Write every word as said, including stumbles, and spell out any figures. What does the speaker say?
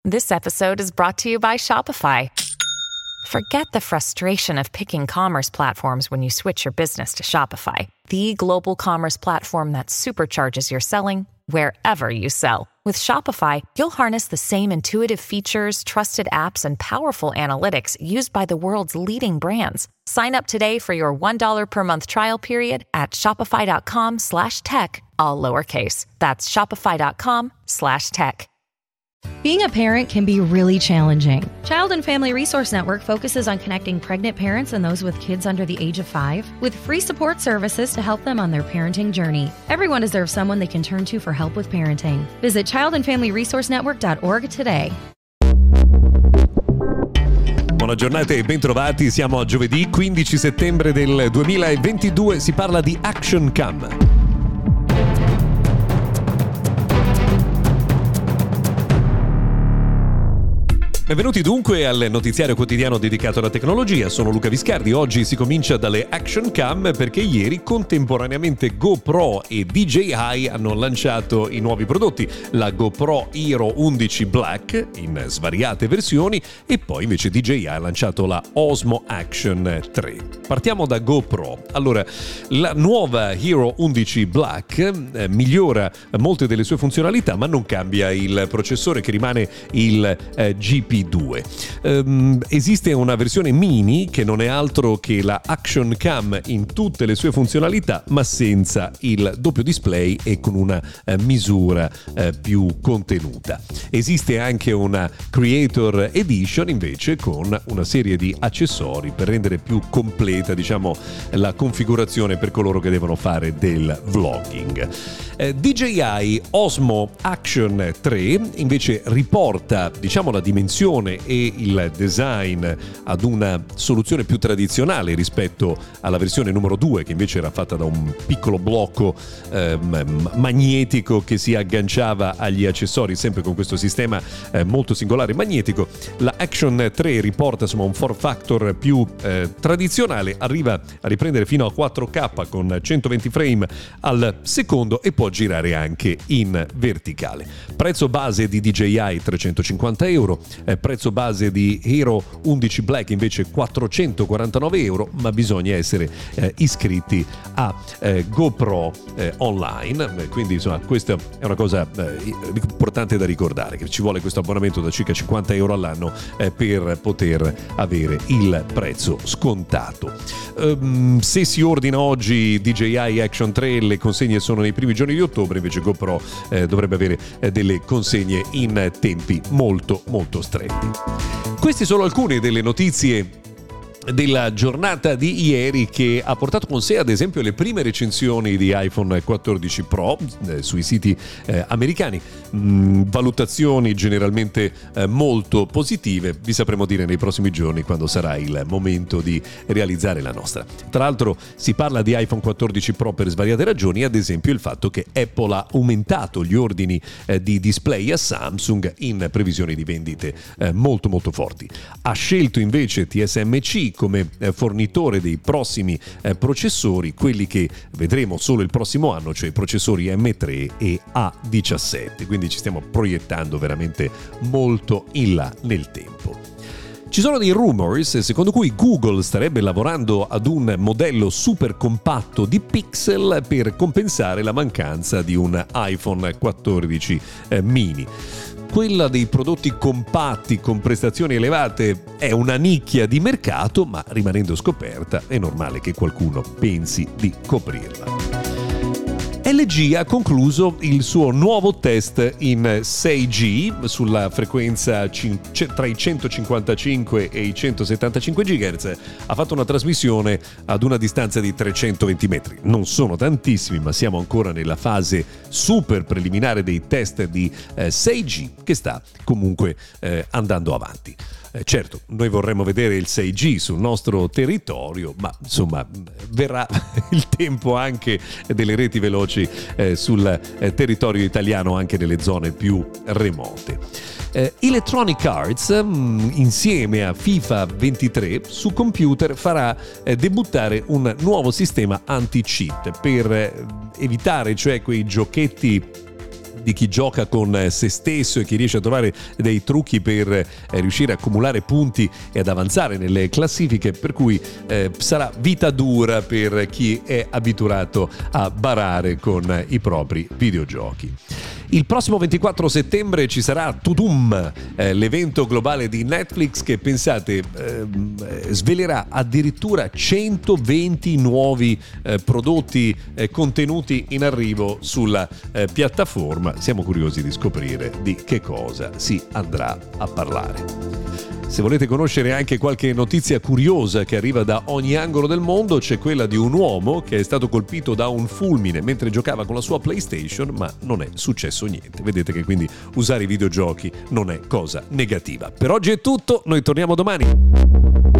This episode is brought to you by Shopify. Forget the frustration of picking commerce platforms when you switch your business to Shopify, the global commerce platform that supercharges your selling wherever you sell. With Shopify, you'll harness the same intuitive features, trusted apps, and powerful analytics used by the world's leading brands. Sign up today for your one dollar per month trial period at shopify.com slash tech, all lowercase. That's shopify.com slash tech. Being a parent can be really challenging. Child and Family Resource Network focuses on connecting pregnant parents and those with kids under the age of five with free support services to help them on their parenting journey. Everyone deserves someone they can turn to for help with parenting. Visit child and family resource network dot org today. Buona giornata e bentrovati, siamo a giovedì quindici settembre del duemilaventidue, si parla di Action Cam. Benvenuti dunque al notiziario quotidiano dedicato alla tecnologia, sono Luca Viscardi. Oggi si comincia dalle Action Cam perché ieri contemporaneamente GoPro e D J I hanno lanciato i nuovi prodotti, la GoPro Hero undici Black in svariate versioni e poi invece D J I ha lanciato la Osmo Action tre. Partiamo da GoPro. Allora, la nuova Hero undici Black eh, migliora molte delle sue funzionalità ma non cambia il processore che rimane il eh, G P due. Um, esiste una versione mini che non è altro che la Action Cam in tutte le sue funzionalità ma senza il doppio display e con una uh, misura uh, più contenuta. Esiste anche una Creator Edition invece con una serie di accessori per rendere più completa, diciamo, la configurazione per coloro che devono fare del vlogging. Uh, D J I Osmo Action tre invece riporta, diciamo, la dimensione e il design ad una soluzione più tradizionale rispetto alla versione numero due che invece era fatta da un piccolo blocco eh, magnetico che si agganciava agli accessori, sempre con questo sistema eh, molto singolare magnetico. La Action tre riporta insomma un form factor più eh, tradizionale, arriva a riprendere fino a quattro K con centoventi frame al secondo e può girare anche in verticale. Prezzo base di D J I trecentocinquanta euro, eh, prezzo base di Hero undici Black invece quattrocentoquarantanove euro, ma bisogna essere eh, iscritti a eh, GoPro eh, online, quindi insomma questa è una cosa eh, importante da ricordare, che ci vuole questo abbonamento da circa cinquanta euro all'anno eh, per poter avere il prezzo scontato. Um, se si ordina oggi D J I Action tre le consegne sono nei primi giorni di ottobre, invece GoPro eh, dovrebbe avere eh, delle consegne in tempi molto molto stretti. Queste sono alcune delle notizie della giornata di ieri che ha portato con sé ad esempio le prime recensioni di iPhone quattordici Pro eh, sui siti eh, americani, mm, valutazioni generalmente eh, molto positive. Vi sapremo dire nei prossimi giorni quando sarà il momento di realizzare la nostra. Tra l'altro si parla di iPhone quattordici Pro per svariate ragioni, ad esempio il fatto che Apple ha aumentato gli ordini eh, di display a Samsung in previsioni di vendite eh, molto molto forti. Ha scelto invece T S M C come fornitore dei prossimi eh, processori, quelli che vedremo solo il prossimo anno, cioè i processori M tre e A diciassette, quindi ci stiamo proiettando veramente molto in là nel tempo. Ci sono dei rumors secondo cui Google starebbe lavorando ad un modello super compatto di Pixel per compensare la mancanza di un iPhone quattordici eh, mini. Quella dei prodotti compatti con prestazioni elevate è una nicchia di mercato, ma rimanendo scoperta è normale che qualcuno pensi di coprirla. L G ha concluso il suo nuovo test in sei G sulla frequenza tra i centocinquantacinque e i centosettantacinque gigahertz. Ha fatto una trasmissione ad una distanza di trecentoventi metri. Non sono tantissimi, ma siamo ancora nella fase super preliminare dei test di eh, sei G che sta comunque eh, andando avanti. Eh, certo, noi vorremmo vedere il sei G sul nostro territorio, ma insomma verrà il tempo anche delle reti veloci eh, sul eh, territorio italiano, anche nelle zone più remote. Eh, Electronic Arts, mh, insieme a FIFA ventitré, su computer farà eh, debuttare un nuovo sistema anti-cheat per eh, evitare, cioè, quei giochetti di chi gioca con se stesso e chi riesce a trovare dei trucchi per eh, riuscire a accumulare punti e ad avanzare nelle classifiche, per cui eh, sarà vita dura per chi è abituato a barare con i propri videogiochi. Il prossimo ventiquattro settembre ci sarà Tudum, eh, l'evento globale di Netflix che, pensate, eh, svelerà addirittura centoventi nuovi eh, prodotti eh, contenuti in arrivo sulla eh, piattaforma. Siamo curiosi di scoprire di che cosa si andrà a parlare. Se volete conoscere anche qualche notizia curiosa che arriva da ogni angolo del mondo, c'è quella di un uomo che è stato colpito da un fulmine mentre giocava con la sua PlayStation, ma non è successo niente. Vedete che quindi usare i videogiochi non è cosa negativa. Per oggi è tutto, noi torniamo domani.